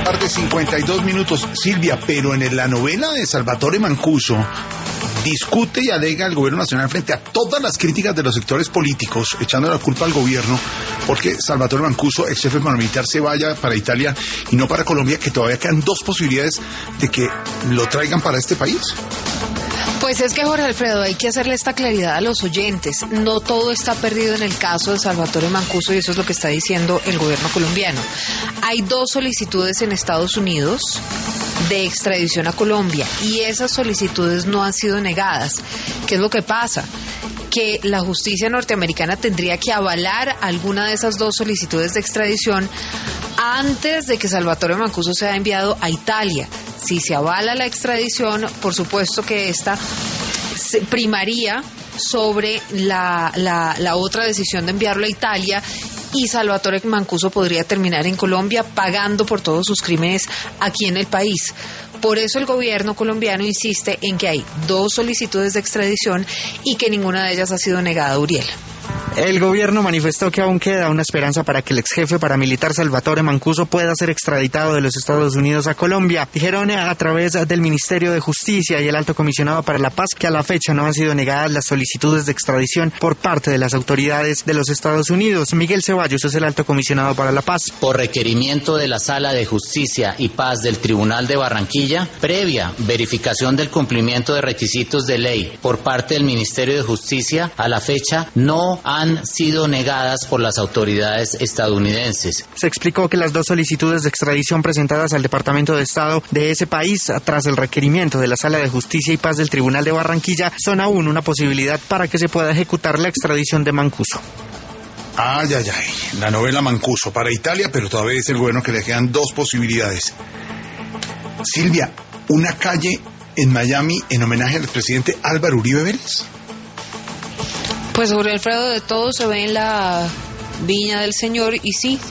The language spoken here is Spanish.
Tarde 52 minutos. Silvia, pero en la novela de Salvatore Mancuso discute y alega el gobierno nacional frente a todas las críticas de los sectores políticos, echando la culpa al gobierno, porque Salvatore Mancuso, ex jefe paramilitar, se vaya para Italia y no para Colombia, que todavía quedan dos posibilidades de que lo traigan para este país. Pues es que, Jorge Alfredo, hay que hacerle esta claridad a los oyentes. No todo está perdido en el caso de Salvatore Mancuso, y eso es lo que está diciendo el gobierno colombiano. Hay dos solicitudes en Estados Unidos de extradición a Colombia y esas solicitudes no han sido negadas. ¿Qué es lo que pasa? Que la justicia norteamericana tendría que avalar alguna de esas dos solicitudes de extradición antes de que Salvatore Mancuso sea enviado a Italia. Si se avala la extradición, por supuesto que esta primaría sobre la otra decisión de enviarlo a Italia, y Salvatore Mancuso podría terminar en Colombia pagando por todos sus crímenes aquí en el país. Por eso el gobierno colombiano insiste en que hay dos solicitudes de extradición y que ninguna de ellas ha sido negada, Uriel. El gobierno manifestó que aún queda una esperanza para que el ex jefe paramilitar Salvatore Mancuso pueda ser extraditado de los Estados Unidos a Colombia. Dijeron a través del Ministerio de Justicia y el Alto Comisionado para la Paz que a la fecha no han sido negadas las solicitudes de extradición por parte de las autoridades de los Estados Unidos. Miguel Ceballos es el Alto Comisionado para la Paz. Por requerimiento de la Sala de Justicia y Paz del Tribunal de Barranquilla, previa verificación del cumplimiento de requisitos de ley por parte del Ministerio de Justicia, a la fecha no han sido negadas por las autoridades estadounidenses. Se explicó que las dos solicitudes de extradición presentadas al Departamento de Estado de ese país, tras el requerimiento de la Sala de Justicia y Paz del Tribunal de Barranquilla, son aún una posibilidad para que se pueda ejecutar la extradición de Mancuso. Ay, la novela Mancuso para Italia, pero todavía es el gobierno que le quedan dos posibilidades. Silvia, una calle en Miami en homenaje al presidente Álvaro Uribe Vélez. Pues, Jorge Alfredo, de todo se ve en la Viña del Señor, y sí,